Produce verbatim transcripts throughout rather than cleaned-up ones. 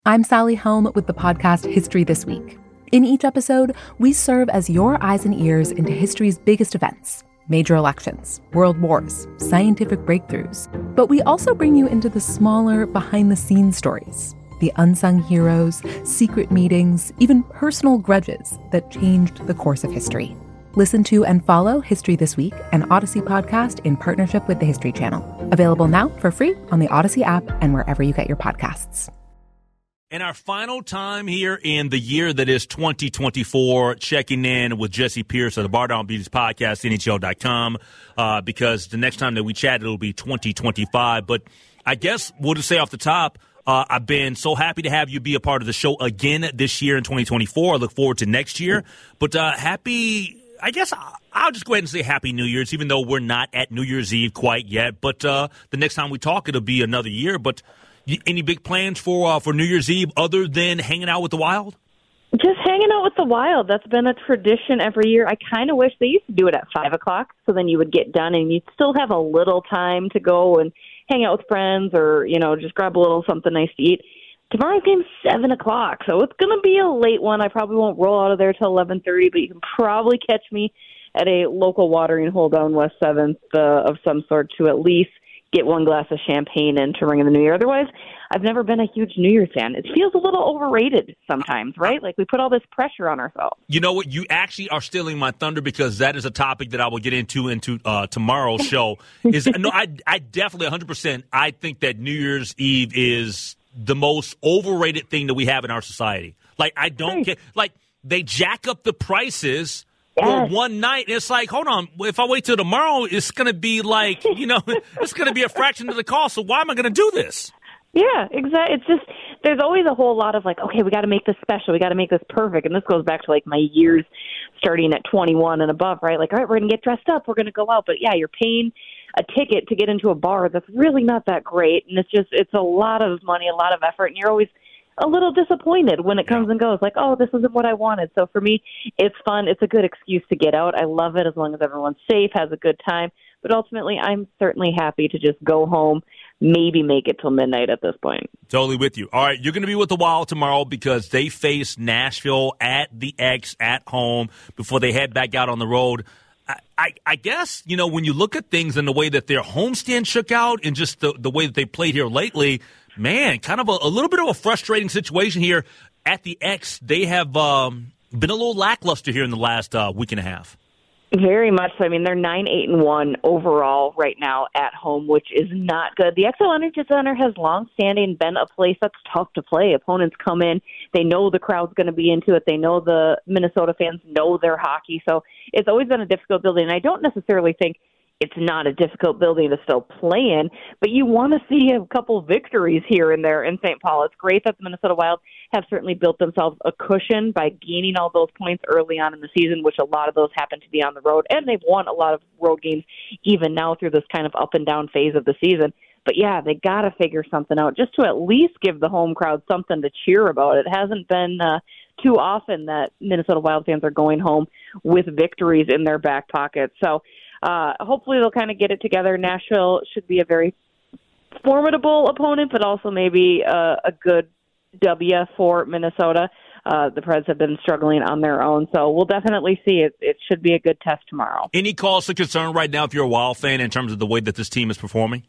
I'm Sally Helm with the podcast History This Week. In each episode, we serve as your eyes and ears into history's biggest events, major elections, world wars, scientific breakthroughs. But we also bring you into the smaller, behind-the-scenes stories, the unsung heroes, secret meetings, even personal grudges that changed the course of history. Listen to and follow History This Week, an Odyssey podcast in partnership with the History Channel. Available now for free on the Odyssey app and wherever you get your podcasts. And our final time here in the year that is twenty twenty-four, checking in with Jesse Pierce of the Bar Down Beauties podcast, N H L dot com, uh, because the next time that we chat, it'll be twenty twenty-five. But I guess we'll just say off the top, uh, I've been so happy to have you be a part of the show again this year in twenty twenty-four. I look forward to next year. But uh, happy, I guess I'll just go ahead and say Happy New Year's, even though we're not at New Year's Eve quite yet. But uh, the next time we talk, it'll be another year. But any big plans for uh, for New Year's Eve other than hanging out with the Wild? Just hanging out with the Wild. That's been a tradition every year. I kind of wish they used to do it at five o'clock, so then you would get done and you'd still have a little time to go and hang out with friends or, you know, just grab a little something nice to eat. Tomorrow's game's seven o'clock, so it's going to be a late one. I probably won't roll out of there till eleven thirty, but you can probably catch me at a local watering hole down West seventh uh, of some sort to at least get one glass of champagne in to ring in the new year. Otherwise, I've never been a huge New Year's fan. It feels a little overrated sometimes, right? Like we put all this pressure on ourselves. You know what? You actually are stealing my thunder because that is a topic that I will get into into uh, tomorrow's show. Is no, I I definitely one hundred percent. I think that New Year's Eve is the most overrated thing that we have in our society. Like I don't Right. get like they jack up the prices. Yes. For one night, it's like, hold on, if I wait till tomorrow, it's going to be like, you know, it's going to be a fraction of the cost, so why am I going to do this? Yeah, exactly. It's just, there's always a whole lot of like, okay, we got to make this special. We got to make this perfect. And this goes back to like my years starting at twenty-one and above, right? Like, all right, we're going to get dressed up. We're going to go out. But yeah, you're paying a ticket to get into a bar that's really not that great. And it's just, it's a lot of money, a lot of effort. And you're always a little disappointed when it comes and goes, like, oh, this isn't what I wanted. So for me, it's fun. It's a good excuse to get out. I love it as long as everyone's safe, has a good time. But ultimately, I'm certainly happy to just go home, maybe make it till midnight at this point. Totally with you. All right, you're going to be with the Wild tomorrow because they face Nashville at the X at home before they head back out on the road. I, I, I guess, you know, when you look at things and the way that their homestand shook out and just the, the way that they played here lately, man, kind of a, a little bit of a frustrating situation here at the X. They have um, been a little lackluster here in the last uh, week and a half. Very much so. I mean, they're nine, eight, and one overall right now at home, which is not good. The X L Energy Center has long-standing been a place that's tough to play. Opponents come in, they know the crowd's going to be into it. They know the Minnesota fans know their hockey, so it's always been a difficult building. And I don't necessarily think it's not a difficult building to still play in, but you want to see a couple victories here and there in Saint Paul. It's great that the Minnesota Wild have certainly built themselves a cushion by gaining all those points early on in the season, which a lot of those happen to be on the road, and they've won a lot of road games even now through this kind of up and down phase of the season. But yeah, they got to figure something out just to at least give the home crowd something to cheer about. It hasn't been uh, too often that Minnesota Wild fans are going home with victories in their back pocket. So uh, hopefully they'll kind of get it together. Nashville should be a very formidable opponent, but also maybe uh, a good W for Minnesota. Uh, the Preds have been struggling on their own, so we'll definitely see it. It should be a good test tomorrow. Any cause to concern right now if you're a Wild fan in terms of the way that this team is performing?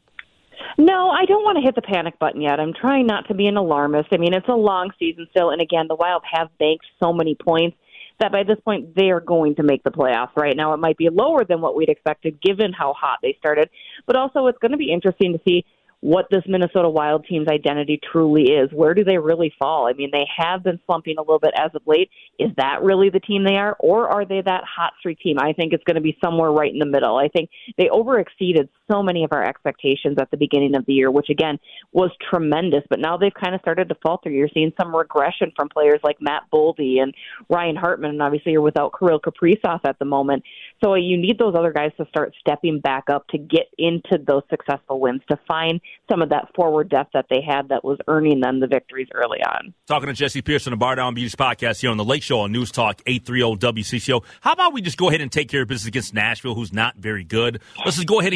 No, I don't want to hit the panic button yet. I'm trying not to be an alarmist. I mean, it's a long season still, and again, the Wild have banked so many points that by this point they are going to make the playoffs. Right now it might be lower than what we'd expected given how hot they started, but also it's going to be interesting to see what this Minnesota Wild team's identity truly is. Where do they really fall? I mean, they have been slumping a little bit as of late. Is that really the team they are, or are they that hot streak team? I think it's going to be somewhere right in the middle. I think they overexceeded so many of our expectations at the beginning of the year, which, again, was tremendous. But now they've kind of started to falter. You're seeing some regression from players like Matt Boldy and Ryan Hartman, and obviously you're without Kirill Kaprizov at the moment. So you need those other guys to start stepping back up to get into those successful wins, to find some of that forward depth that they had that was earning them the victories early on. Talking to Jesse Pierce on the Bar Down Beauties podcast here on the Lake Show on News Talk eight thirty W C C O. How about we just go ahead and take care of business against Nashville, who's not very good? Let's just go ahead and get that out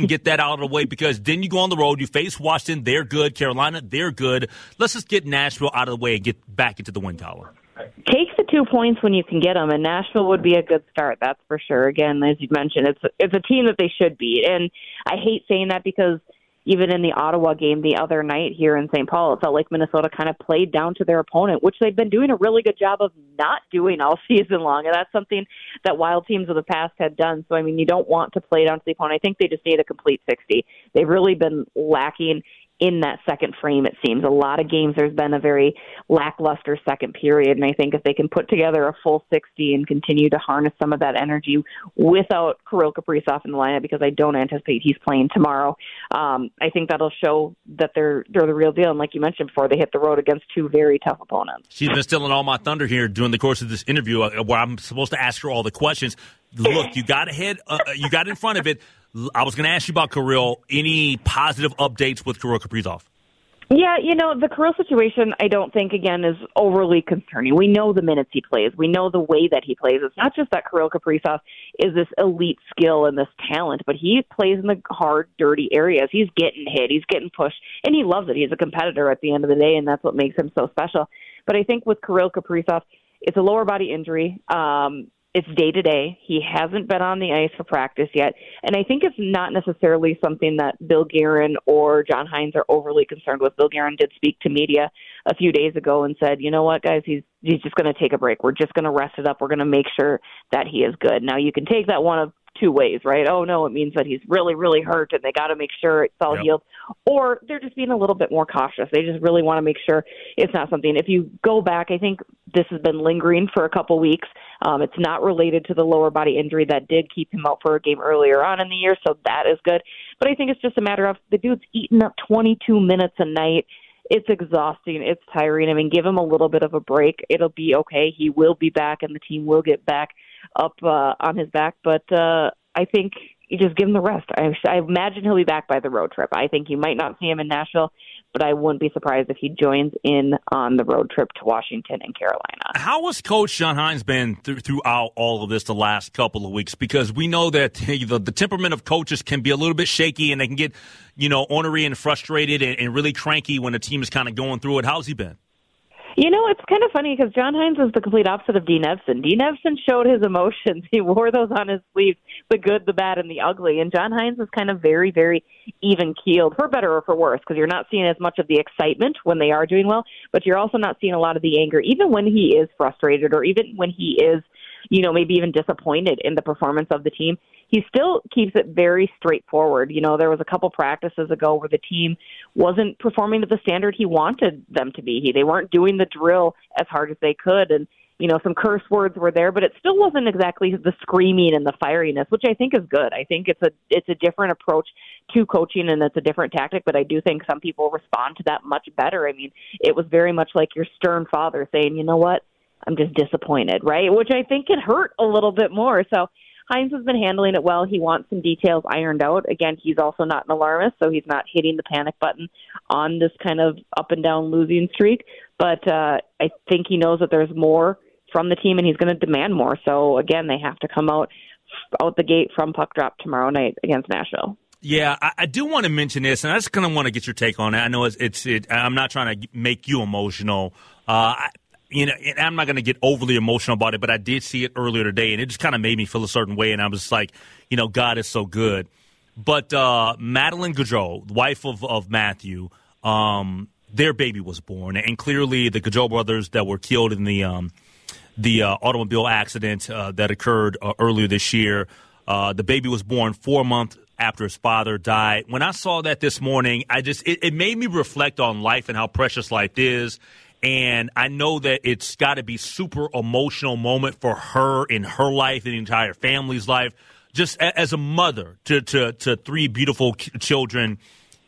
out of the way, because then you go on the road, you face Washington, they're good. Carolina, they're good. Let's just get Nashville out of the way and get back into the win column. Take the two points when you can get them, and Nashville would be a good start, that's for sure. Again, as you mentioned, it's it's a team that they should beat, and I hate saying that because even in the Ottawa game the other night here in Saint Paul, it felt like Minnesota kind of played down to their opponent, which they've been doing a really good job of not doing all season long, and that's something that Wild teams of the past had done. So, I mean, you don't want to play down to the opponent. I think they just need a complete sixty. They've really been lacking in that second frame, it seems. A lot of games there's been a very lackluster second period, and I think if they can put together a full sixty and continue to harness some of that energy without Kirill Kaprizov in the lineup, because I don't anticipate he's playing tomorrow, um, I think that'll show that they're they're the real deal. And like you mentioned before, they hit the road against two very tough opponents. She's been stealing all my thunder here during the course of this interview, uh, where I'm supposed to ask her all the questions. Look, you got ahead, uh, you got in front of it. I was going to ask you about Kirill. Any positive updates with Kirill Kaprizov? Yeah, you know, the Kirill situation, I don't think, again, is overly concerning. We know the minutes he plays. We know the way that he plays. It's not just that Kirill Kaprizov is this elite skill and this talent, but he plays in the hard, dirty areas. He's getting hit. He's getting pushed, and he loves it. He's a competitor at the end of the day, and that's what makes him so special. But I think with Kirill Kaprizov, it's a lower body injury. Um It's day-to-day. He hasn't been on the ice for practice yet. And I think it's not necessarily something that Bill Guerin or John Hines are overly concerned with. Bill Guerin did speak to media a few days ago and said, you know what, guys, he's he's just going to take a break. We're just going to rest it up. We're going to make sure that he is good. Now, you can take that one of two ways, right? Oh, no, it means that he's really, really hurt and they got to make sure it's all yep. healed. Or they're just being a little bit more cautious. They just really want to make sure it's not something. If you go back, I think this has been lingering for a couple weeks. Um, it's not related to the lower body injury that did keep him out for a game earlier on in the year, so that is good. But I think it's just a matter of the dude's eating up twenty-two minutes a night. It's exhausting. It's tiring. I mean, give him a little bit of a break. It'll be okay. He will be back, and the team will get back up uh, on his back. But uh, I think you just give him the rest. I, I imagine he'll be back by the road trip. I think you might not see him in Nashville, but I wouldn't be surprised if he joins in on the road trip to Washington and Carolina. How has Coach John Hines been th- throughout all of this the last couple of weeks? Because we know that the, the temperament of coaches can be a little bit shaky, and they can get, you know, ornery and frustrated and, and really cranky when the team is kind of going through it. How's he been? You know, it's kind of funny because John Hines is the complete opposite of Dean Evson. Dean Evson showed his emotions. He wore those on his sleeves, the good, the bad, and the ugly. And John Hines is kind of very, very even-keeled, for better or for worse, because you're not seeing as much of the excitement when they are doing well, but you're also not seeing a lot of the anger, even when he is frustrated or even when he is, you know, maybe even disappointed in the performance of the team. He still keeps it very straightforward. You know, there was a couple practices ago where the team wasn't performing to the standard he wanted them to be. He, they weren't doing the drill as hard as they could, and, you know, some curse words were there, but it still wasn't exactly the screaming and the fieriness, which I think is good. I think it's a it's a different approach to coaching, and it's a different tactic, but I do think some people respond to that much better. I mean, it was very much like your stern father saying, you know what, I'm just disappointed, right? Which I think can hurt a little bit more. So Hines has been handling it well. He wants some details ironed out. Again, he's also not an alarmist, so he's not hitting the panic button on this kind of up and down losing streak. But uh, I think he knows that there's more from the team, and he's going to demand more. So, again, they have to come out out the gate from puck drop tomorrow night against Nashville. Yeah, I, I do want to mention this, and I just kind of want to get your take on it. I know it's, it's it, I'm not trying to make you emotional. Uh, I, You know, and I'm not going to get overly emotional about it, but I did see it earlier today, and it just kind of made me feel a certain way, and I was just like, you know, God is so good. But uh, Madeline Gaudreau, wife of, of Matthew, um, their baby was born, and clearly the Gaudreau brothers that were killed in the um, the uh, automobile accident uh, that occurred uh, earlier this year, uh, the baby was born four months after his father died. When I saw that this morning, I just it, it made me reflect on life and how precious life is. And I know that it's got to be super emotional moment for her in her life and the entire family's life. Just as a mother to to, to three beautiful children,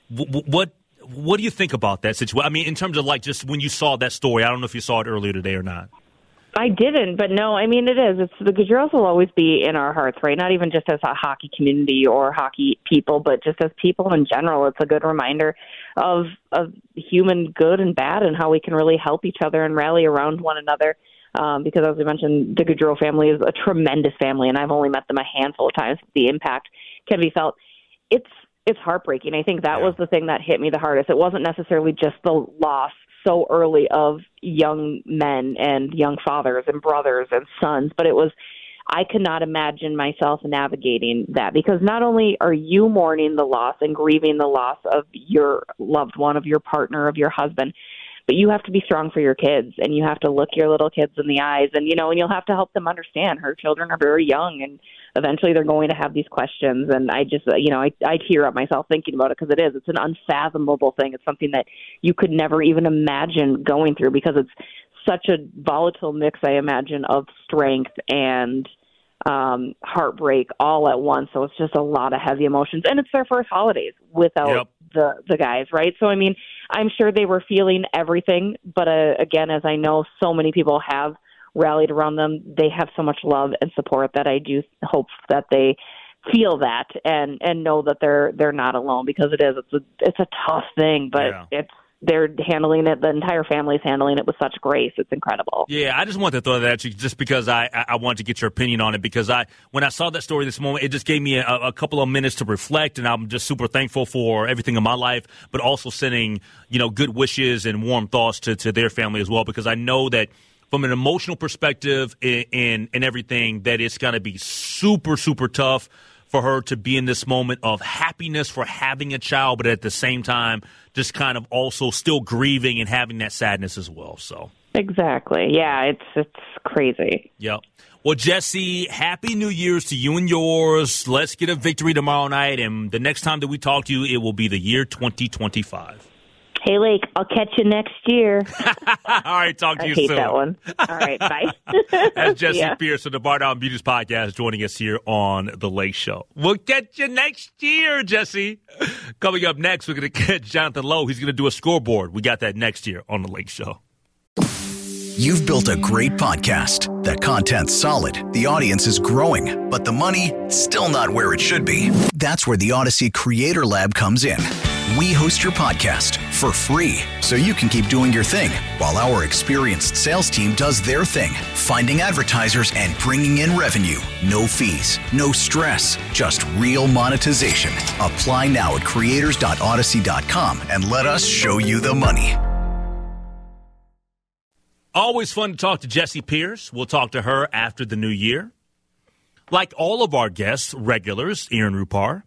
what what do you think about that situation? I mean, in terms of like just when you saw that story, I don't know if you saw it earlier today or not. I didn't, but no, I mean, it is. It's the Gaudreaus will always be in our hearts, right? Not even just as a hockey community or hockey people, but just as people in general. It's a good reminder of of human good and bad and how we can really help each other and rally around one another. Um, because as we mentioned, the Gaudreau family is a tremendous family, and I've only met them a handful of times. The impact can be felt. It's it's heartbreaking. I think that Yeah. was the thing that hit me the hardest. It wasn't necessarily just the loss so early of young men and young fathers and brothers and sons, but it was, I could not imagine myself navigating that, because not only are you mourning the loss and grieving the loss of your loved one, of your partner, of your husband, but you have to be strong for your kids, and you have to look your little kids in the eyes, and, you know, and you'll have to help them understand her children are very young, and eventually they're going to have these questions. And I just, you know, I, I tear up myself thinking about it, because it is, it's an unfathomable thing. It's something that you could never even imagine going through, because it's such a volatile mix, I imagine, of strength and um, heartbreak all at once. So it's just a lot of heavy emotions, and it's their first holidays without Yep. the, the guys, right? So, I mean, I'm sure they were feeling everything, but uh, again, as I know so many people have rallied around them, they have so much love and support that I do hope that they feel that and, and know that they're they're not alone, because it is it's a it's a tough thing, but Yeah. it's they're handling it. The entire family's handling it with such grace. It's incredible. Yeah, I just wanted to throw that at you just because I, I wanted to get your opinion on it, because I when I saw that story this moment, it just gave me a, a couple of minutes to reflect, and I'm just super thankful for everything in my life, but also sending, you know, good wishes and warm thoughts to, to their family as well, because I know that from an emotional perspective and, and, and everything, that it's going to be super, super tough for her to be in this moment of happiness for having a child, but at the same time, just kind of also still grieving and having that sadness as well. So Exactly. Yeah, it's it's crazy. Yep. Well, Jesse, happy New Year's to you and yours. Let's get a victory tomorrow night, and the next time that we talk to you, it will be the year twenty twenty-five. Hey, Lake, I'll catch you next year. All right, talk to I you hate soon. that one. All right, bye. That's Jesse Yeah. Pierce of the Bar Down Beauties Podcast joining us here on The Lake Show. We'll catch you next year, Jesse. Coming up next, we're going to catch Jonathan Lowe. He's going to do a scoreboard. We got that next year on The Lake Show. You've built a great podcast. The content's solid, the audience is growing, but the money, still not where it should be. That's where the Odyssey Creator Lab comes in. We host your podcast for free, so you can keep doing your thing while our experienced sales team does their thing, finding advertisers and bringing in revenue. No fees, no stress, just real monetization. Apply now at creators dot odyssey dot com and let us show you the money. Always fun to talk to Jessie Pierce. We'll talk to her after the new year. Like all of our guests, regulars, Aaron Rupar.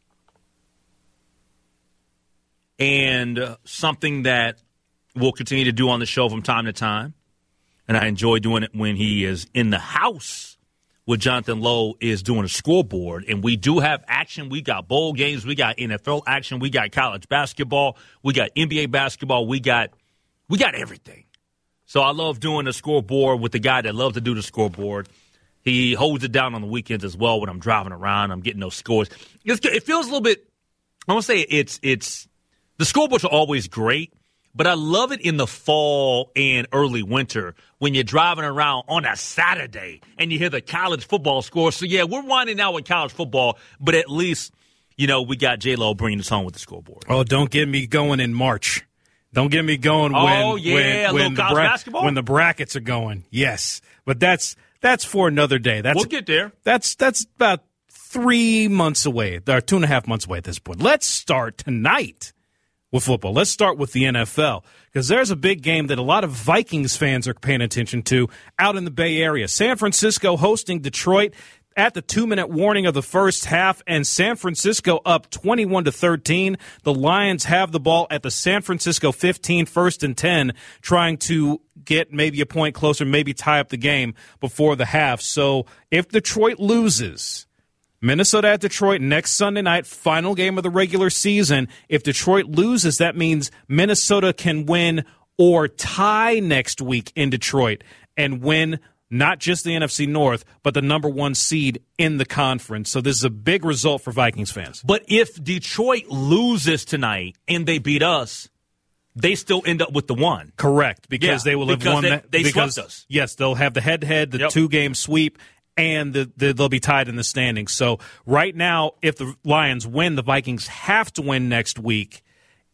And uh, something that we'll continue to do on the show from time to time, and I enjoy doing it when he is in the house with Jonathan Lowe, is doing a scoreboard. And we do have action. We got bowl games. We got N F L action. We got college basketball. We got N B A basketball. We got we got everything. So I love doing the scoreboard with the guy that loves to do the scoreboard. He holds it down on the weekends as well when I'm driving around. I'm getting those scores. It's, it feels a little bit, I want to say it's, it's, the scoreboards are always great, but I love it in the fall and early winter when you're driving around on a Saturday and you hear the college football score. So, yeah, we're winding out with college football, but at least, you know, we got J-Lo bringing us home with the scoreboard. Oh, don't get me going in March. Don't get me going when, oh, yeah, when, a when, little the college bra- basketball? when the brackets are going. Yes, but that's that's for another day. That's, We'll get there. That's that's about three months away, or two and a half months away at this point. Let's start tonight with football. Let's start with the N F L, because there's a big game that a lot of Vikings fans are paying attention to out in the Bay Area. San Francisco hosting Detroit at the two-minute warning of the first half, and San Francisco up twenty-one to thirteen. The Lions have the ball at the San Francisco fifteen, first and ten, trying to get maybe a point closer, maybe tie up the game before the half. So if Detroit loses, Minnesota at Detroit next Sunday night, final game of the regular season. If Detroit loses, that means Minnesota can win or tie next week in Detroit and win not just the N F C North, but the number one seed in the conference. So this is a big result for Vikings fans. But if Detroit loses tonight and they beat us, they still end up with the one. Correct, because Yeah, they will have because won they- that. they because, swept us. Yes, they'll have the head-to-head, the Yep. two-game sweep, and the, the, they'll be tied in the standings. So right now, if the Lions win, the Vikings have to win next week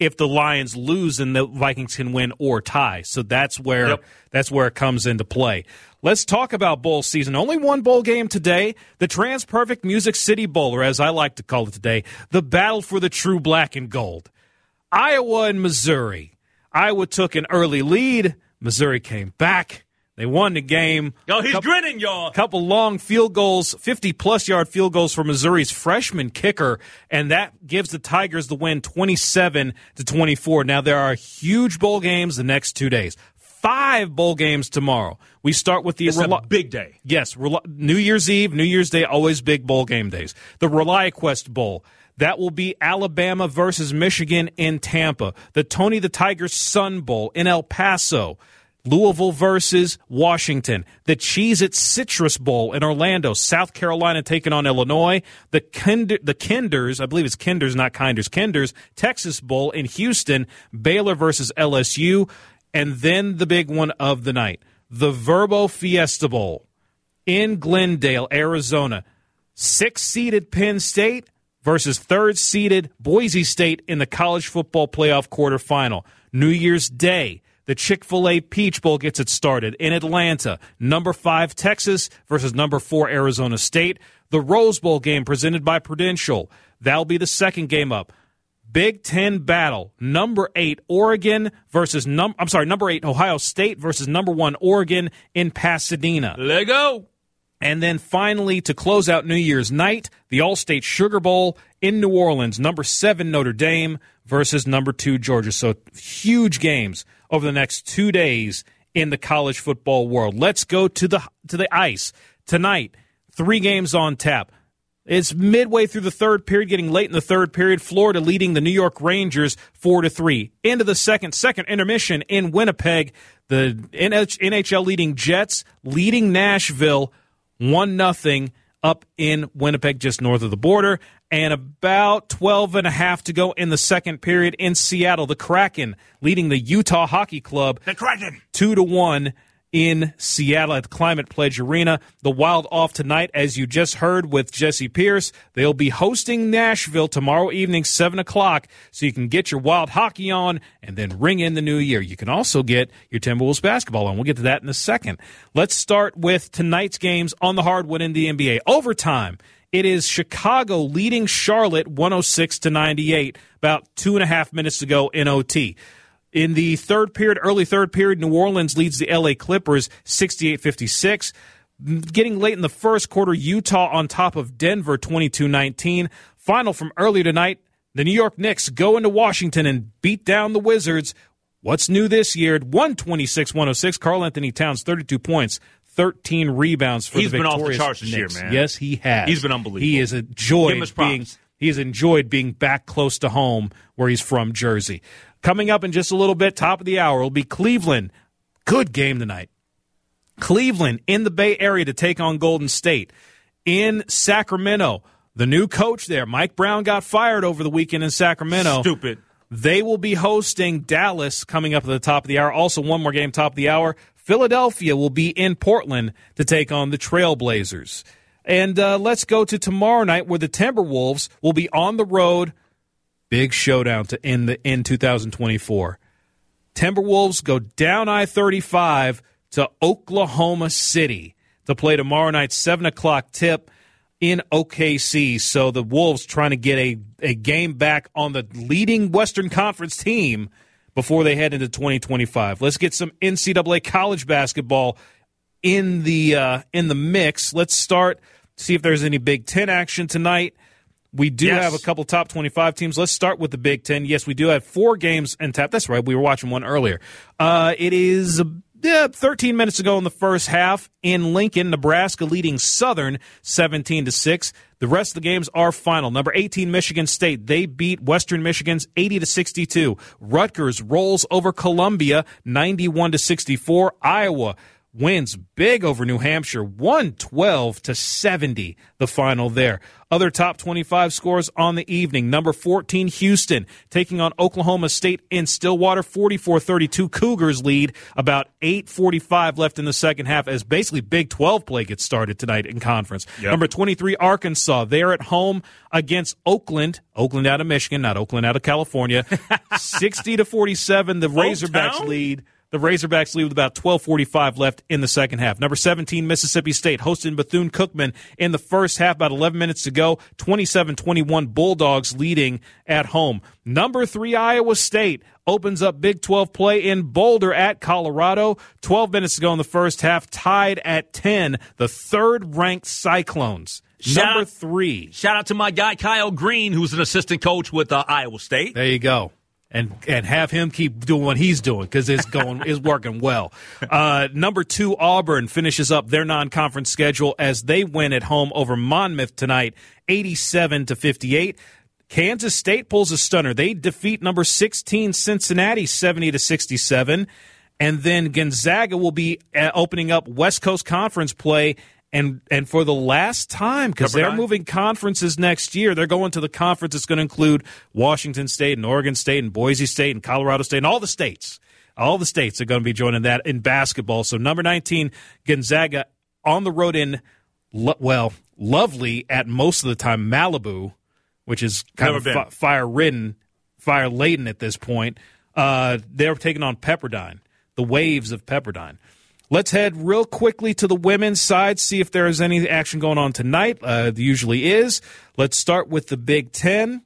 if the Lions lose, then the Vikings can win or tie. So that's where yep. that's where it comes into play. Let's talk about bowl season. Only one bowl game today, the TransPerfect Music City Bowl, or as I like to call it today, the battle for the true black and gold. Iowa and Missouri. Iowa took an early lead. Missouri came back. They won the game. Yo, he's couple, grinning, y'all. A couple long field goals, fifty-plus yard field goals for Missouri's freshman kicker, and that gives the Tigers the win twenty-seven to twenty-four. Now, there are huge bowl games the next two days. Five bowl games tomorrow. We start with the It's Rel- a big day. Yes, Rel- New Year's Eve, New Year's Day, always big bowl game days. The ReliaQuest Bowl. That will be Alabama versus Michigan in Tampa. The Tony the Tiger's Sun Bowl in El Paso. Louisville versus Washington. The Cheez-It Citrus Bowl in Orlando. South Carolina taking on Illinois. The Kinder, the Kinders, I believe it's Kinders, not Kinders, Kinders, Texas Bowl in Houston. Baylor versus L S U. And then the big one of the night, the Verbo Fiesta Bowl in Glendale, Arizona. Six-seeded Penn State versus third-seeded Boise State in the college football playoff quarterfinal. New Year's Day, the Chick-fil-A Peach Bowl gets it started in Atlanta. Number five, Texas versus number four, Arizona State. The Rose Bowl game presented by Prudential. That'll be the second game up. Big Ten battle. Number eight, Oregon versus num. I'm sorry, number eight, Ohio State versus number one, Oregon in Pasadena. Let go. And then finally, to close out New Year's night, the All-State Sugar Bowl in New Orleans. Number seven, Notre Dame versus number two, Georgia. So huge games over the next two days in the college football world. Let's go to the to the ice tonight. Three games on tap. It's midway through the third period, getting late in the third period. Florida leading the New York Rangers four to three. Into the second, second intermission in Winnipeg. The N H L leading Jets leading Nashville one nothing up in Winnipeg, just north of the border. And about twelve and a half to go in the second period in Seattle. The Kraken leading the Utah Hockey Club. The Kraken. two to one. In Seattle at the Climate Pledge Arena. The Wild off tonight, as you just heard with Jesse Pierce. They'll be hosting Nashville tomorrow evening, seven o'clock, so you can get your Wild hockey on and then ring in the new year. You can also get your Timberwolves basketball on. We'll get to that in a second. Let's start with tonight's games on the hardwood in the N B A. Overtime. It is Chicago leading Charlotte one oh six to ninety-eight, about two and a half minutes to go in O T. In the third period, early third period, New Orleans leads the L A Clippers sixty-eight fifty-six. Getting late in the first quarter, Utah on top of Denver twenty-two nineteen. Final from earlier tonight, the New York Knicks go into Washington and beat down the Wizards. What's new this year? one twenty-six one oh six. Karl Anthony Towns, thirty-two points, thirteen rebounds for He's the victorious He's been off the charts this Knicks. year, man. Yes, he has. He's been unbelievable. He has enjoyed Give him his being props. he has enjoyed being back close to home where he's from, Jersey. Coming up in just a little bit, top of the hour, will be Cleveland. Good game tonight. Cleveland in the Bay Area to take on Golden State. In Sacramento, the new coach there, Mike Brown, got fired over the weekend in Sacramento. Stupid. They will be hosting Dallas coming up at the top of the hour. Also, one more game, top of the hour. Philadelphia will be in Portland to take on the Trailblazers. And uh, let's go to tomorrow night where the Timberwolves will be on the road. Big showdown to end the in two thousand twenty-four. Timberwolves go down I thirty-five to Oklahoma City to play tomorrow night, seven o'clock tip in O K C. So the Wolves trying to get a, a game back on the leading Western Conference team before they head into twenty twenty-five. Let's get some N C double A college basketball in the uh, in the mix. Let's start, see if there's any Big Ten action tonight. We do yes. have a couple top twenty-five teams. Let's start with the Big Ten. Yes, we do have four games in tap. That's right. We were watching one earlier. Uh, it is uh, yeah, thirteen minutes ago in the first half in Lincoln, Nebraska leading Southern seventeen to six. The rest of the games are final. Number eighteen, Michigan State. They beat Western Michigan's eighty to sixty-two. Rutgers rolls over Columbia ninety-one to sixty-four. Iowa wins big over New Hampshire, one twelve to seventy, the final there. Other top twenty-five scores on the evening. Number fourteen, Houston, taking on Oklahoma State in Stillwater, forty-four thirty-two. Cougars lead, about eight forty-five left in the second half as basically Big twelve play gets started tonight in conference. Yep. Number twenty-three, Arkansas, they're at home against Oakland, Oakland out of Michigan, not Oakland out of California, sixty to forty-seven, the Razorbacks lead. The Razorbacks lead with about twelve forty-five left in the second half. Number seventeen, Mississippi State, hosting Bethune-Cookman in the first half, about eleven minutes to go, twenty-seven twenty-one, Bulldogs leading at home. Number three, Iowa State, opens up Big twelve play in Boulder at Colorado. twelve minutes to go in the first half, tied at ten, the third-ranked Cyclones. Shout Number out, three. Shout out to my guy, Kyle Green, who's an assistant coach with uh, Iowa State. There you go. And and have him keep doing what he's doing because it's going is working well. Uh, number two, Auburn finishes up their non-conference schedule as they win at home over Monmouth tonight, eighty-seven to fifty-eight. Kansas State pulls a stunner. They defeat number sixteen Cincinnati, seventy to sixty-seven, and then Gonzaga will be opening up West Coast Conference play. And and for the last time, because they're moving conferences next year, they're going to the conference that's going to include Washington State and Oregon State and Boise State and Colorado State and all the states. All the states are going to be joining that in basketball. So number nineteen, Gonzaga on the road in, well, lovely at most of the time, Malibu, which is kind Never of fi- fire-ridden, fire-laden at this point. Uh, they're taking on Pepperdine, the Waves of Pepperdine. Let's head real quickly to the women's side, see if there is any action going on tonight. Uh, there usually is. Let's start with the Big Ten.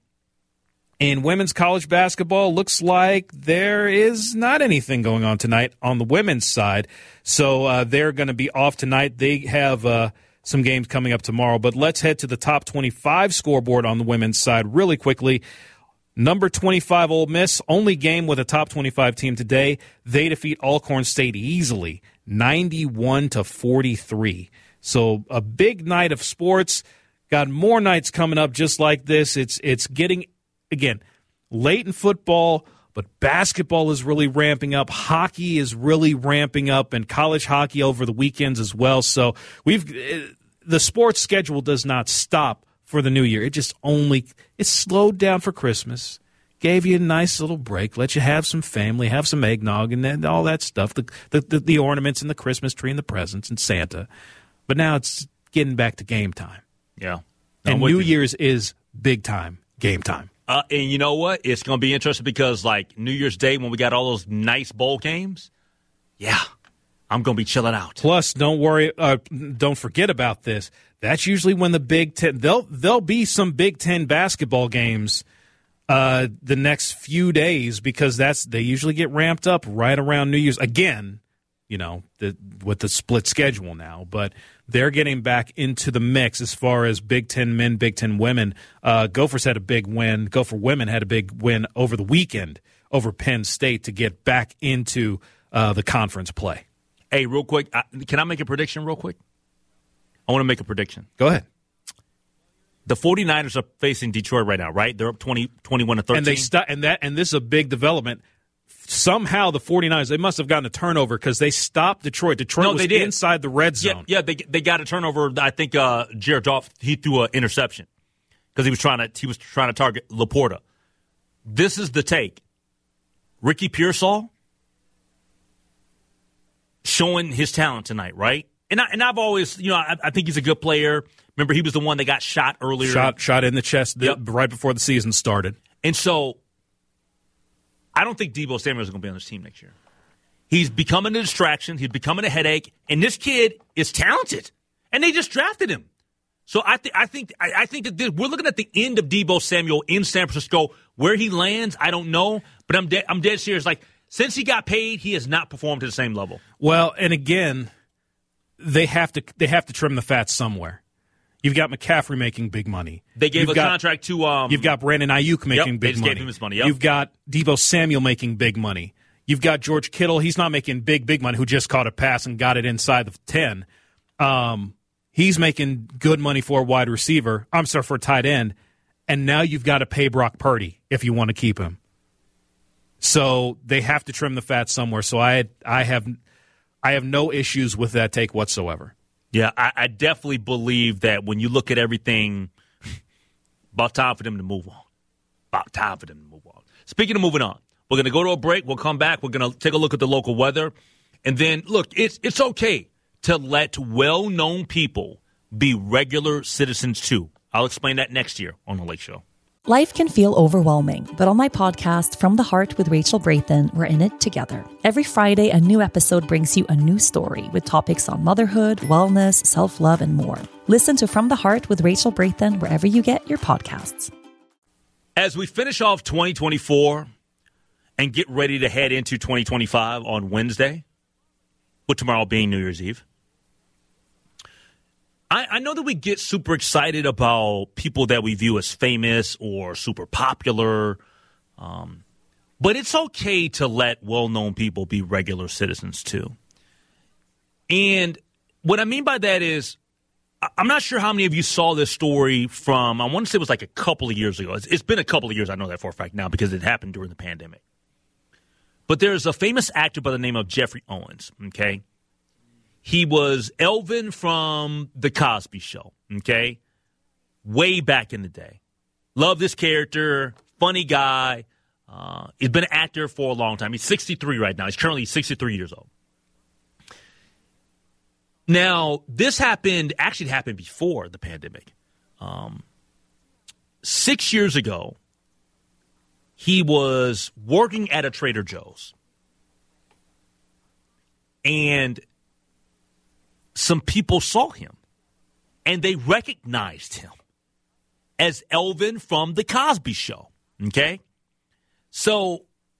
In women's college basketball, looks like there is not anything going on tonight on the women's side. So uh, they're going to be off tonight. They have uh, some games coming up tomorrow. But let's head to the top twenty-five scoreboard on the women's side really quickly. Number twenty-five, Ole Miss, only game with a top twenty-five team today. They defeat Alcorn State easily, ninety-one to forty-three. So a big night of sports. Got more nights coming up just like this. It's it's getting, again, late in football, but basketball is really ramping up. Hockey is really ramping up, and college hockey over the weekends as well. So we've the sports schedule does not stop for the new year. It just only it slowed down for Christmas, gave you a nice little break, let you have some family, have some eggnog and then all that stuff, the, the the the ornaments and the Christmas tree and the presents and Santa. But now it's getting back to game time. Yeah. And New Year's is big time game time. Uh, and you know what? It's going to be interesting because, like, New Year's Day when we got all those nice bowl games, yeah, I'm going to be chilling out. Plus, don't worry, uh, don't forget about this. That's usually when the Big Ten, there'll, there'll be some Big Ten basketball games uh, the next few days because that's they usually get ramped up right around New Year's. Again, you know, the, with the split schedule now, but they're getting back into the mix as far as Big Ten men, Big Ten women. Uh, Gophers had a big win. Gopher women had a big win over the weekend over Penn State to get back into uh, the conference play. Hey, real quick, uh, can I make a prediction real quick? I want to make a prediction. Go ahead. The 49ers are facing Detroit right now, right? They're up twenty, twenty-one to thirteen. And they st- and that and this is a big development. Somehow the 49ers, they must have gotten a turnover because they stopped Detroit. Detroit no, was they did. inside the red zone. Yeah, yeah they they got a turnover. I think uh, Jared Goff, he threw an interception because he was trying to he was trying to target Laporta. This is the take. Ricky Pearsall showing his talent tonight, right? And I, and I've always, you know, I, I think he's a good player. Remember, he was the one that got shot earlier. Shot shot in the chest yep. the, right before the season started. And so I don't think Deebo Samuel is going to be on this team next year. He's becoming a distraction. He's becoming a headache. And this kid is talented. And they just drafted him. So I, th- I think I, I think that this, we're looking at the end of Deebo Samuel in San Francisco. Where he lands, I don't know. But I'm, de- I'm dead serious. Like, since he got paid, he has not performed to the same level. Well, and again, they have to they have to trim the fat somewhere. You've got McCaffrey making big money. They gave you've a king contract to um, – You've got Brandon Ayuk making yep, big they just money. Gave him his money. Yep. You've got Deebo Samuel making big money. You've got George Kittle. He's not making big, big money, who just caught a pass and got it inside the ten. Um, he's making good money for a wide receiver. I'm sorry, for a tight end. And now you've got to pay Brock Purdy if you want to keep him. So they have to trim the fat somewhere. So I I have – I have no issues with that take whatsoever. Yeah, I, I definitely believe that when you look at everything, about time for them to move on. About time for them to move on. Speaking of moving on, we're going to go to a break. We'll come back. We're going to take a look at the local weather. And then, look, it's it's okay to let well-known people be regular citizens, too. I'll explain that next year on The Lake Show. Life can feel overwhelming, but on my podcast, From the Heart with Rachel Brathen, we're in it together. Every Friday, a new episode brings you a new story with topics on motherhood, wellness, self-love, and more. Listen to From the Heart with Rachel Brathen wherever you get your podcasts. As we finish off twenty twenty-four and get ready to head into twenty twenty-five on Wednesday, with tomorrow being New Year's Eve, I, I know that we get super excited about people that we view as famous or super popular, um, but it's okay to let well-known people be regular citizens too. And what I mean by that is, I'm not sure how many of you saw this story from, I want to say it was like a couple of years ago. It's, it's been a couple of years, I know that for a fact now, because it happened during the pandemic. But there's a famous actor by the name of Jeffrey Owens, okay? He was Elvin from The Cosby Show, okay? Way back in the day. Love this character, funny guy. Uh, he's been an actor for a long time. He's sixty-three right now. He's currently sixty-three years old. Now, this happened, actually it happened before the pandemic. Um, six years ago, he was working at a Trader Joe's. And some people saw him, and they recognized him as Elvin from The Cosby Show, okay? So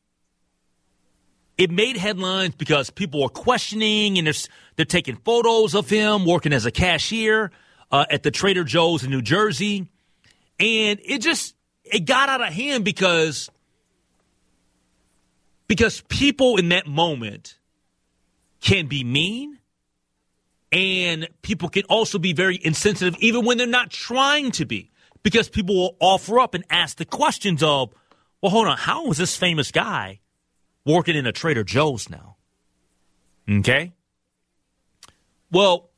it made headlines because people were questioning, and they're, they're taking photos of him working as a cashier uh, at the Trader Joe's in New Jersey. And it just, it got out of hand because, because people in that moment can be mean, and people can also be very insensitive even when they're not trying to be, because people will offer up and ask the questions of, well, hold on, how is this famous guy working in a Trader Joe's now? Okay? Well,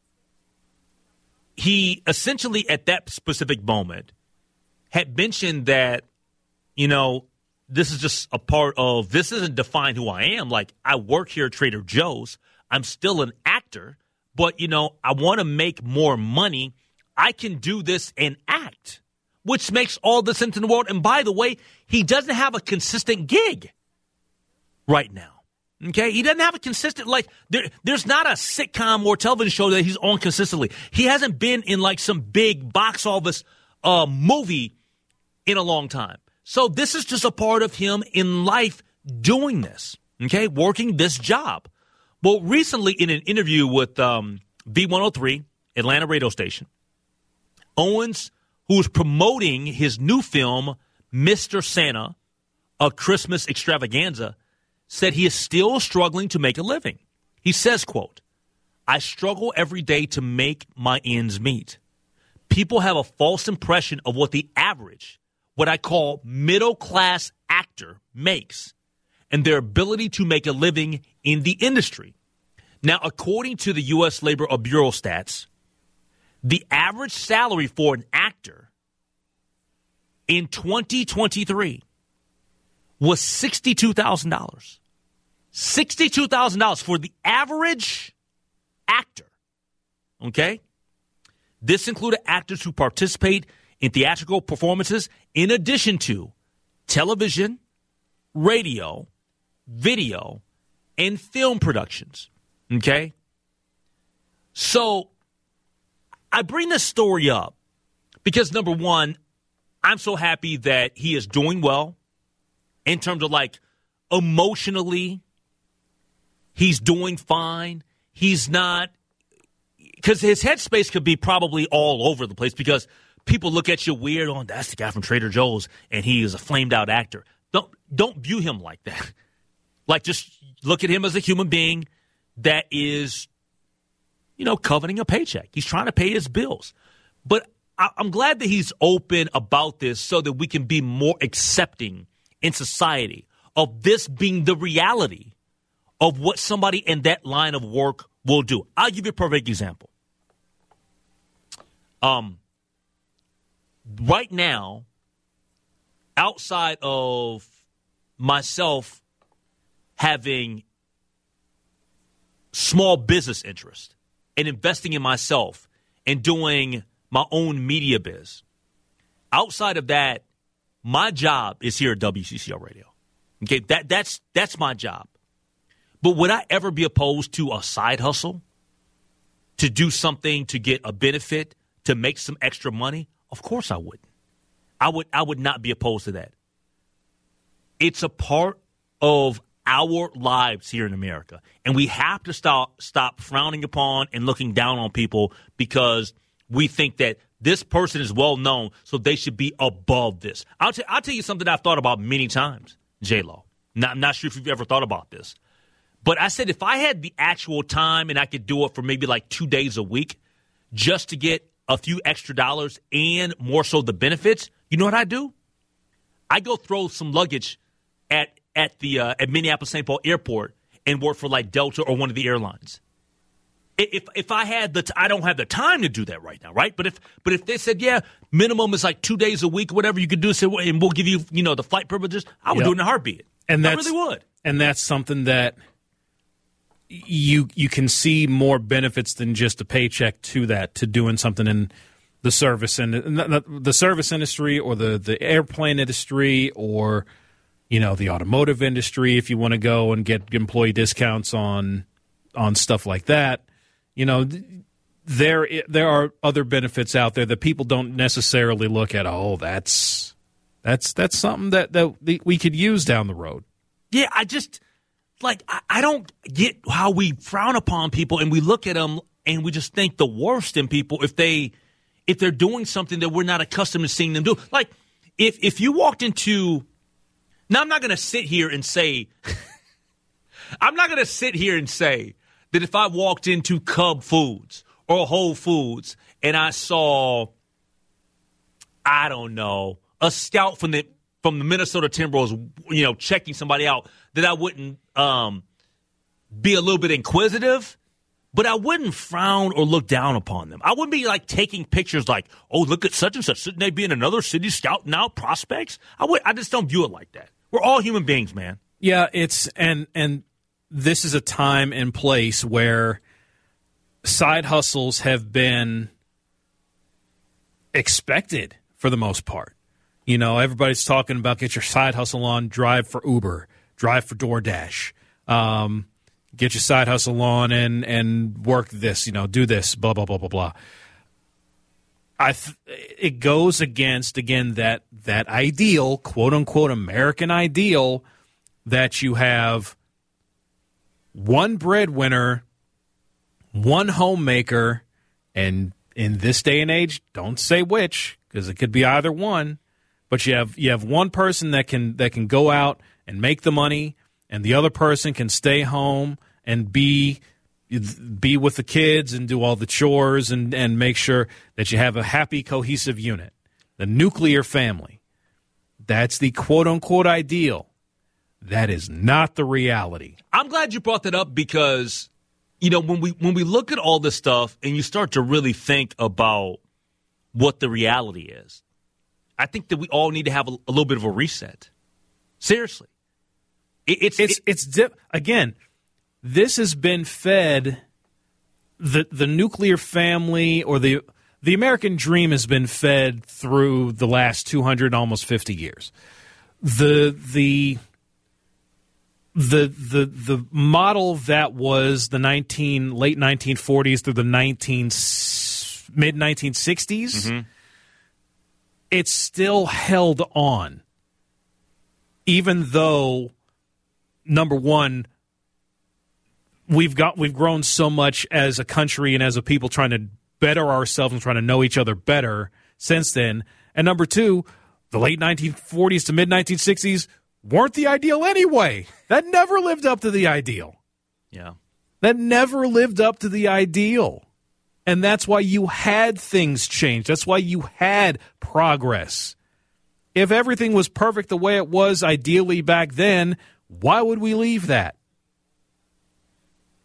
he essentially at that specific moment had mentioned that, you know, this is just a part of, this doesn't define who I am. Like, I work here at Trader Joe's. I'm still an actor. But, you know, I want to make more money. I can do this and act, which makes all the sense in the world. And by the way, he doesn't have a consistent gig right now. Okay? He doesn't have a consistent, like, there, there's not a sitcom or television show that he's on consistently. He hasn't been in, like, some big box office uh, movie in a long time. So this is just a part of him in life doing this, okay? Working this job. Well, recently in an interview with um, V one oh three, Atlanta radio station, Owens, who was promoting his new film, Mister Santa, A Christmas Extravaganza, said he is still struggling to make a living. He says, quote, I struggle every day to make my ends meet. People have a false impression of what the average, what I call middle-class actor makes, and their ability to make a living in the industry. Now, according to the U S Labor Bureau stats, the average salary for an actor in twenty twenty-three was sixty-two thousand dollars. sixty-two thousand dollars for the average actor, okay? This included actors who participate in theatrical performances in addition to television, radio, video, and film productions, okay? So I bring this story up because, number one, I'm so happy that he is doing well in terms of, like, emotionally, he's doing fine. He's not, because his headspace could be probably all over the place because people look at you weird, oh, that's the guy from Trader Joe's, and he is a flamed-out actor. Don't don't view him like that. Like, just look at him as a human being that is, you know, coveting a paycheck. He's trying to pay his bills. But I, I'm glad that he's open about this so that we can be more accepting in society of this being the reality of what somebody in that line of work will do. I'll give you a perfect example. Um, right now, outside of myself having small business interest and investing in myself and doing my own media biz, outside of that, my job is here at W C C O Radio. Okay, that that's that's my job. But would I ever be opposed to a side hustle, to do something to get a benefit, to make some extra money? Of course I wouldn't. I would I would not be opposed to that. It's a part of our lives here in America, and we have to stop stop frowning upon and looking down on people because we think that this person is well known, so they should be above this. I'll, t- I'll tell you something I've thought about many times, J-Lo. Not, I'm not sure if you've ever thought about this. But I said if I had the actual time and I could do it for maybe like two days a week just to get a few extra dollars and more so the benefits, you know what I do? I go throw some luggage at at the uh, at Minneapolis Saint Paul Airport and work for like Delta or one of the airlines. If if I had the t- I don't have the time to do that right now, right? But if but if they said, yeah, minimum is like two days a week, whatever you could do, so, and we'll give you you know the flight privileges, I would yep. do it in a heartbeat. And that's, I really would. And that's something that you you can see more benefits than just a paycheck to that, to doing something in the service and the service industry or the, the airplane industry or you know the automotive industry. If you want to go and get employee discounts on on stuff like that. You know, there there are other benefits out there that people don't necessarily look at. Oh, that's that's that's something that, that we could use down the road. Yeah, I just like I, I don't get how we frown upon people and we look at them and we just think the worst in people if they if they're doing something that we're not accustomed to seeing them do. Like if if you walked into now, I'm not going to sit here and say I'm not going to sit here and say. that if I walked into Cub Foods or Whole Foods and I saw, I don't know, a scout from the from the Minnesota Timberwolves, you know, checking somebody out, that I wouldn't um, be a little bit inquisitive, but I wouldn't frown or look down upon them. I wouldn't be like taking pictures like, oh, look at such and such. Shouldn't they be in another city scouting out prospects? I would. I just don't view it like that. We're all human beings, man. Yeah, it's and and. This is a time and place where side hustles have been expected for the most part. You know, everybody's talking about get your side hustle on, drive for Uber, drive for DoorDash, um, get your side hustle on and, and work this, you know, do this, blah, blah, blah, blah, blah. I th- it goes against, again, that that ideal, quote-unquote, American ideal that you have one breadwinner, one homemaker, and in this day and age, don't say which, because it could be either one. But you have you have one person that can that can go out and make the money, and the other person can stay home and be be with the kids and do all the chores and, and make sure that you have a happy, cohesive unit. The nuclear family. That's the quote-unquote ideal. That is not the reality. I'm glad you brought that up because, you know, when we when we look at all this stuff and you start to really think about what the reality is, I think that we all need to have a, a little bit of a reset. Seriously. It, it's it's it, it's di- again, this has been fed the the nuclear family or the the American dream has been fed through the last two hundred almost fifty years. The the The the the model that was the nineteen late nineteen forties through the nineteen mid nineteen sixties, mm-hmm. It's still held on, even though number one, we've got we've grown so much as a country and as a people trying to better ourselves and trying to know each other better since then, and number two, the late nineteen forties to mid nineteen sixties. Weren't the ideal anyway. That never lived up to the ideal. Yeah. That never lived up to the ideal. And that's why you had things change. That's why you had progress. If everything was perfect the way it was ideally back then, why would we leave that?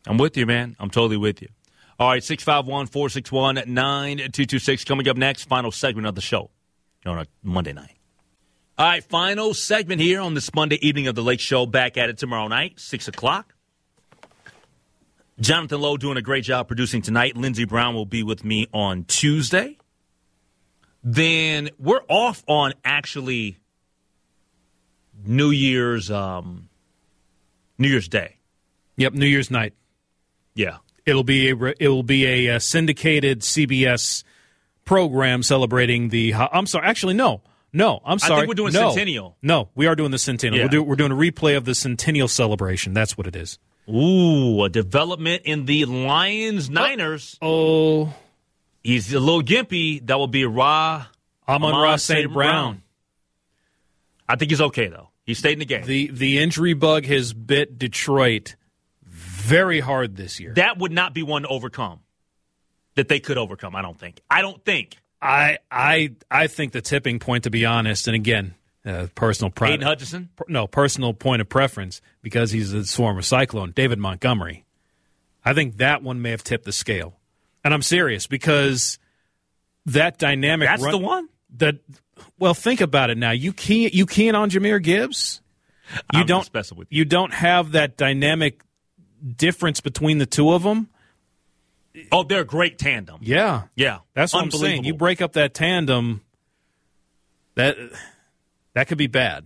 I'm with you, man. I'm totally with you. All right, six five one, four six one, nine two two six. Coming up next, final segment of the show on a Monday night. All right, final segment here on this Monday evening of the Lake Show. Back at it tomorrow night, six o'clock. Jonathan Lowe doing a great job producing tonight. Lindsey Brown will be with me on Tuesday. Then we're off on actually New Year's um, New Year's Day. Yep, New Year's night. Yeah. It'll be a, it will be a, a syndicated C B S program celebrating the. I'm sorry, actually no, no. I'm sorry. I think we're doing no, Centennial. No, we are doing the Centennial. Yeah. We're, do, we're doing a replay of the Centennial celebration. That's what it is. Ooh, a development in the Lions Niners. Oh, he's a little gimpy. That will be Ra Amon-Ra Saint Brown. I think he's okay though. He stayed in the game. The the injury bug has bit Detroit very hard this year. That would not be one to overcome. That they could overcome, I don't think. I don't think. I I I think the tipping point, to be honest, and again, uh, personal pride. Aiden Hutchinson? Per, no, personal point of preference, because he's a former Cyclone, David Montgomery. I think that one may have tipped the scale. And I'm serious, because that dynamic That's run, the one? That, well, think about it now. You key, you keying on Jahmyr Gibbs? You I'm don't, messing with you. you don't have that dynamic difference between the two of them. Oh, they're a great tandem. Yeah. Yeah. That's what I'm saying. You break up that tandem, that that could be bad.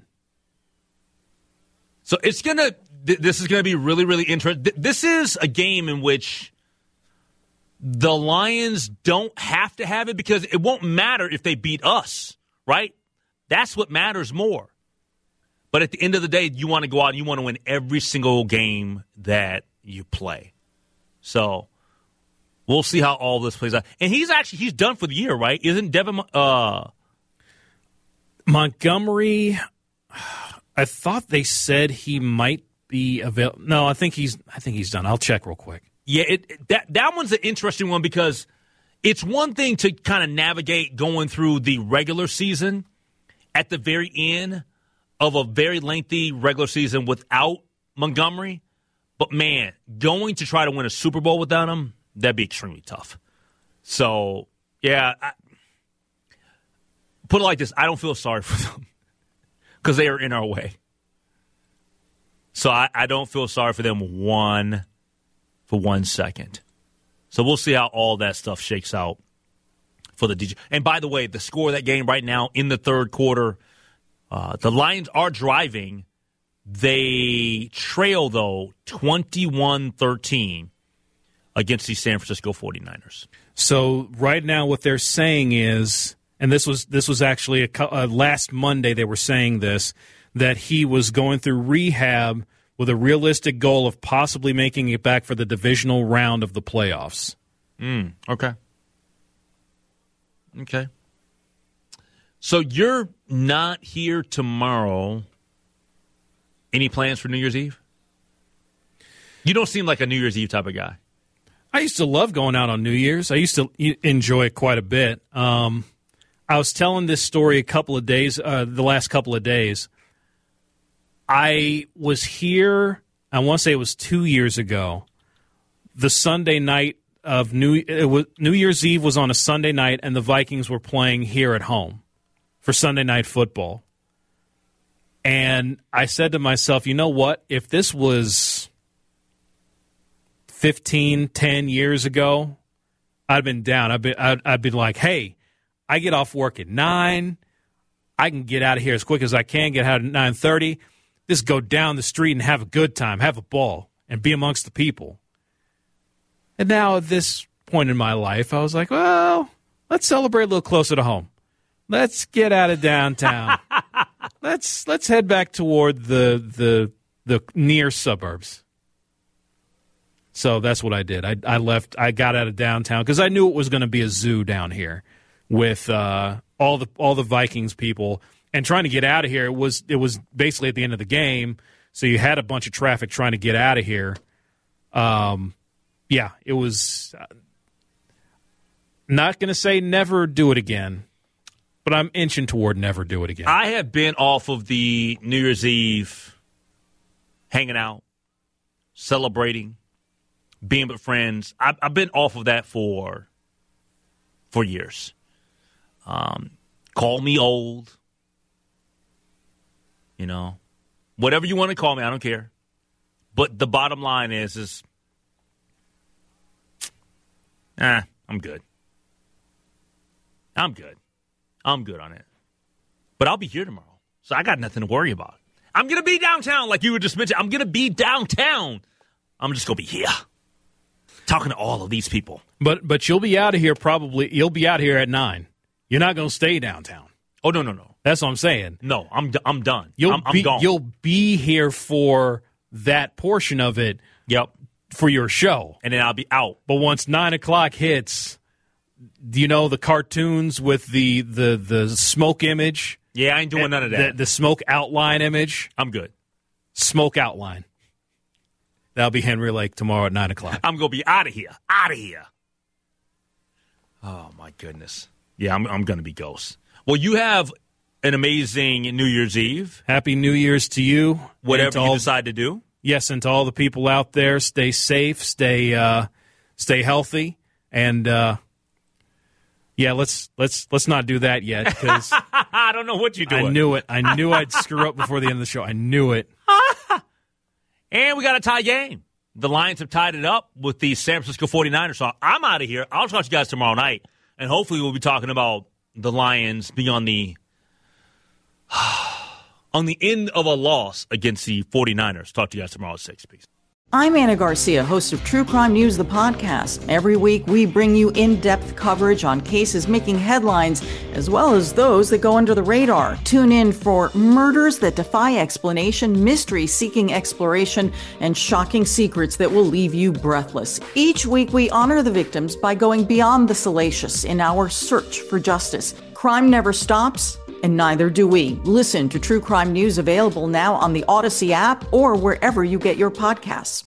So it's going to th- this is going to be really, really interesting. Th- this is a game in which the Lions don't have to have it, because it won't matter if they beat us, right? That's what matters more. But at the end of the day, you want to go out and you want to win every single game that you play. So we'll see how all this plays out. And he's actually, he's done for the year, right? Isn't Devin uh... Montgomery, I thought they said he might be available. No, I think he's I think he's done. I'll check real quick. Yeah, it, that that one's an interesting one, because it's one thing to kind of navigate going through the regular season at the very end of a very lengthy regular season without Montgomery. But, man, going to try to win a Super Bowl without him, that'd be extremely tough. So, yeah, I, put it like this. I don't feel sorry for them because they are in our way. So I, I don't feel sorry for them one for one second. So we'll see how all that stuff shakes out for the D J. And by the way, the score of that game right now in the third quarter, uh, the Lions are driving. They trail, though, twenty-one thirteen against the San Francisco forty-niners. So right now what they're saying is, and this was this was actually a, uh, last Monday they were saying this, that he was going through rehab with a realistic goal of possibly making it back for the divisional round of the playoffs. Mm, okay. Okay. So you're not here tomorrow. Any plans for New Year's Eve? You don't seem like a New Year's Eve type of guy. I used to love going out on New Year's. I used to enjoy it quite a bit. Um, I was telling this story a couple of days, uh, the last couple of days. I was here, I want to say it was two years ago, the Sunday night of New it was, New Year's Eve was on a Sunday night, and the Vikings were playing here at home for Sunday Night Football. And I said to myself, you know what? If this was fifteen, ten years ago, I'd been down. I'd been, I'd, I'd been like, hey, I get off work at nine. I can get out of here as quick as I can, get out at nine thirty. Just go down the street and have a good time, have a ball, and be amongst the people. And now at this point in my life, I was like, well, let's celebrate a little closer to home. Let's get out of downtown. let's let's head back toward the the the near suburbs. So that's what I did. I I left. I got out of downtown because I knew it was going to be a zoo down here with uh, all the all the Vikings people. And trying to get out of here, it was it was basically at the end of the game, so you had a bunch of traffic trying to get out of here. Um, yeah, it was uh, not going to say never do it again, but I'm inching toward never do it again. I have been off of the New Year's Eve hanging out, celebrating. being with friends. I've, I've been off of that for for years. Um, call me old. You know, whatever you want to call me, I don't care. But the bottom line is, is, ah, I'm good. I'm good. I'm good on it. But I'll be here tomorrow, so I got nothing to worry about. I'm going to be downtown, like you were just mentioning. I'm going to be downtown. I'm just going to be here, talking to all of these people. But but you'll be out of here probably. You'll be out here at nine. You're not going to stay downtown. Oh, no, no, no. That's what I'm saying. No, I'm I'm done. You'll I'm, I'm be, gone. You'll be here for that portion of it. Yep. For your show. And then I'll be out. But once nine o'clock hits, do you know the cartoons with the, the, the smoke image? Yeah, I ain't doing none of that. The, the smoke outline image? I'm good. Smoke outline. That'll be Henry Lake tomorrow at nine o'clock. I'm going to be out of here. Out of here. Oh, my goodness. Yeah, I'm, I'm going to be ghost. Well, you have an amazing New Year's Eve. Happy New Year's to you. Whatever to you all, decide to do. Yes, and to all the people out there, stay safe, stay uh, stay healthy, and uh, yeah, let's let's let's not do that yet because I don't know what you're doing. I knew it. I knew I'd screw up before the end of the show. I knew it. And we got a tie game. The Lions have tied it up with the San Francisco forty-niners. So I'm out of here. I'll talk to you guys tomorrow night, and hopefully we'll be talking about the Lions being on the on the end of a loss against the forty-niners. Talk to you guys tomorrow at six. Peace. I'm Anna Garcia, host of True Crime News, the podcast. Every week, we bring you in-depth coverage on cases making headlines, as well as those that go under the radar. Tune in for murders that defy explanation, mysteries seeking exploration, and shocking secrets that will leave you breathless. Each week, we honor the victims by going beyond the salacious in our search for justice. Crime never stops, and neither do we. Listen to True Crime News, available now on the Odyssey app or wherever you get your podcasts.